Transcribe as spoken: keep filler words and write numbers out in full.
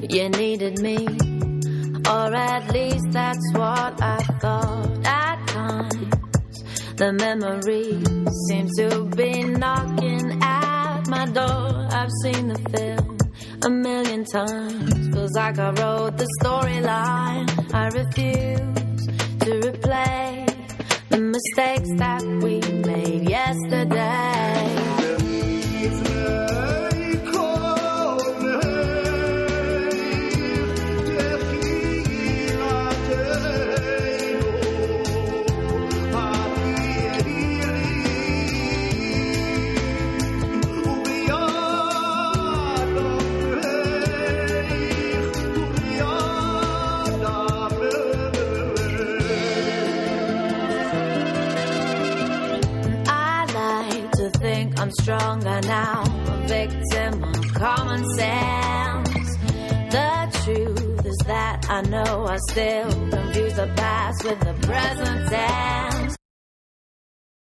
You needed me, or at least that's what I thought. At times, the memories seem to be knocking at my door. I've seen the film a million times. Feels like I wrote the storyline. I refuse to replay the mistakes that we made yesterday. I'm stronger now, a victim of common sense. The truth is that I know I still confuse the past with the present tense.